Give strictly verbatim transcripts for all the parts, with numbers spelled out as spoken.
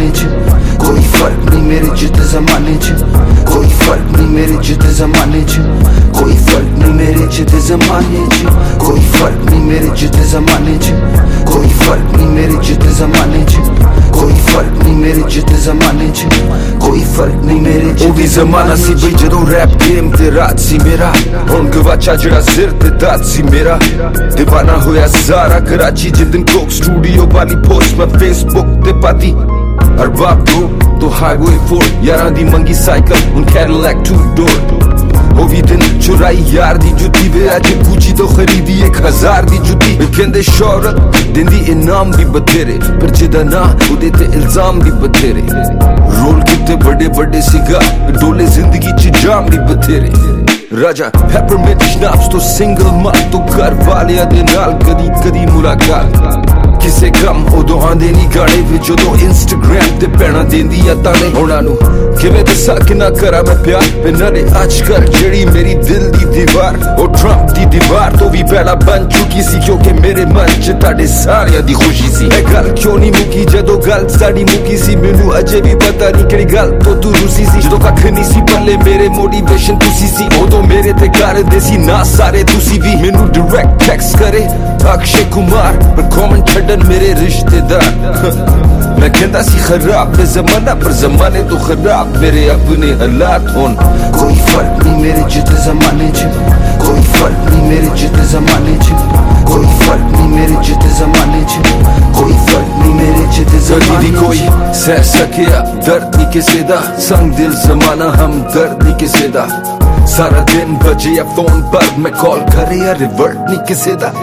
जमाने च, कोई फर्क नहीं मेरे जिद जमाने च, कोई फर्क नहीं मेरे जिद जमाने च, कोई फर्क नहीं मेरे जिद जमाने च, कोई फर्क नहीं मेरे जिद जमाने च, कोई फर्क नहीं मेरे जिद जमाने च, कोई फर्क नहीं मेरे जिद जमाने च, कोई फर्क नहीं मेरे जिद भी जमाना सी बई जदों रैप गेम ते राज सी मेरा, हुण गवाचा जेड़ा सिर ते दाद सी मेरा, दीवाना होया सारा कराची जिदन कोक स्टूडियो वाली पोस्ट मैं फेसबुक ते पाती, अरबाब दो तो हाईवे फोर यारां दी मंगी साइकिल हुण कैडिलैक टू डोर, ओ भी दिन चुराई यार दी जुत्ती वे अज गुची तो खरीदी एक हजार दी जुत्ती, वे कहंदे शौहरत दिंदी इनाम भी बथेरे, पर जिदा ना उदे ते इल्जाम भी बथेरे, रोल किते बड़े बड़े सिगार डोले जिंदगी च जाम भी बथेरे, राजा पेपरमिंट शनाप्स तो सिंगल माल तो घर वालियां दे नाल कदी कदी मुलाकात, किसे कम उदों आंदे नी गाने वे जदों इंस्टाग्राम ते पैणा देंदी आ ताने, उन्हां नूं किवें दस्सां किन्ना करा मैं प्यार, ते नाले अजकल जेड़ी मेरी दिल दी दीवार ओ ट्रंप दी दीवार तो भी पहला बन चुकी सी, क्योंकि मेरे मन च तुहाडे सारियां दी खुशी सी, ए गल क्यों नहीं मुकी जदों गल साडी मुकी सी, मैनू अजे भी पता नहीं केड़ी गल तो तू रुसी सी, जदों कख नहीं सी पल्ले मेरे मोटिवेशन तुसी सी, उदों मेरे ते करदे सी ना सारे तुसी भी, मैनू डायरेक्ट टेक्स्ट करे अक्षय कुमार पर कमेंट छड्डन मेरे रिश्तेदार, मैं कहंदा सी खराब है जमाना पर जमाने तो खराब मेरे अपने हालात होन, कोई फर्क नहीं मेरे जिद जमाने च, कोई फर्क नहीं मेरे जिद जमाने च, कोई फर्क नहीं मेरे जिद जमाने च, कोई फर्क नहीं मेरे जिद जमाने च, कोई सह सकिया दर्द नहीं किसे दा, संग दिल जमाना हम दर्द नहीं किसे दा, सारा दिन बजे या फोन पर मैं कॉल करे या रिवर्ट नहीं किसे दा,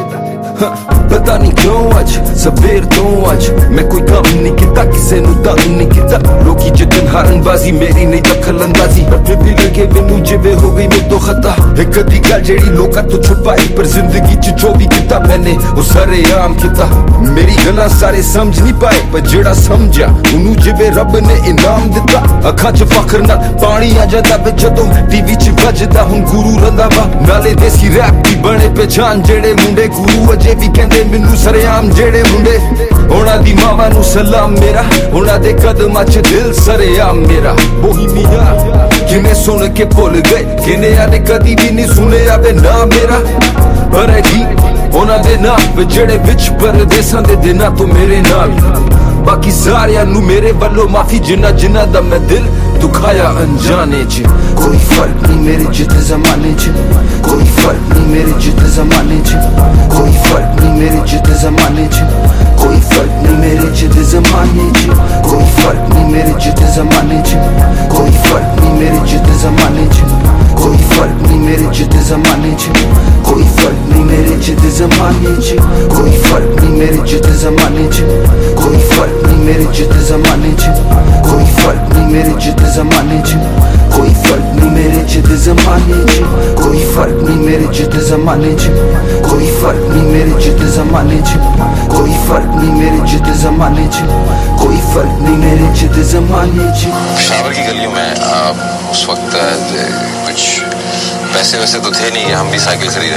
पता नहीं क्यों अज सवेर तो अज मैं कोई काम नहीं किता, किसे नू तंग नहीं किता, लोकी जिदन हारनबाजी मेरी नहीं दखल अंदाजी, पर फिर भी लगे मैनू जिवें हो गई मेरे तो खता, एक अद्धी गल जेड़ी लोकां तो छुपाई पर जिंदगी च जो भी किता मैंने वो सरेआम किता, मेरी गल्लां सारे समझ नहीं पाए पर जेड़ा समझा उन्नू जिवें रब ने इनाम दिता, अखां च फखर नाल पानी आ जांदा वे जदों टीवी च वजदा हुण गुरू रंदा वा, नाले देसी रैप दी बने पहचान जेड़े मुंडे गुरू अजे भी कहंदे मैनू सरेआम जेड़े मुंडे, उन्हां दी मावां नू सलाम मेरा, उन्हां दे कदमां च दिल सरेआम मेरा, बोहीमिया किने सुन के भुल गए किने आने कदी भी नहीं सुने आवे ना मेरा, पर है गीत उन्हां दे नाम जेड़े विच परदेसां दे दिनां तो मेरे नाल, बाकी सारियां नू मेरे वल्लों माफी जिन्ना जिन्ना दा मैं दिल दुखाया अनजाने च, कोई फर्क नहीं मेरे जिद जमाने च, कोई फर्क नहीं मेरे जिद जमाने च, कोई फर्क नहीं मेरे जिद जमाने च, कोई फर्क नहीं मेरे जिद जमाने च, कोई फर्क नहीं मेरे जिद जमाने च, कोई फर्क नहीं मेरे जिद जमाने च, कोई फर्क नहीं मेरे जिद जमाने च, कोई फर्क नहीं मेरे जिद जमाने च, कोई फर्क नहीं मेरे जिद जमाने च, कोई फर्क नहीं मेरे जिद जमाने च, कोई फर्क नहीं मेरे जिद जमाने च, कोई फर्क नहीं मेरे जिद जमाने च, कोई फर्क नहीं मेरे जिद जमाने च, कोई फर्क नहीं मेरे जिद जमाने च, कोई फर्क नहीं मेरे जिद जमाने च, कोई फर्क नहीं मेरे जिद जमाने च। पेशावर की गलियों में आ, उस वक्त कुछ पैसे वैसे तो थे नहीं, हम भी साइकिल खरीदे,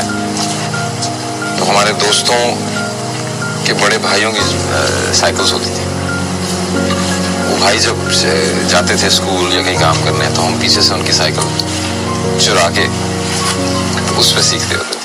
तो हमारे दोस्तों के बड़े भाइयों की साइकिल्स होती थी, वो भाई जब जाते थे स्कूल या कहीं काम करने तो हम पीछे से उनकी साइकिल चुरा के उस पर सीखते होते थे।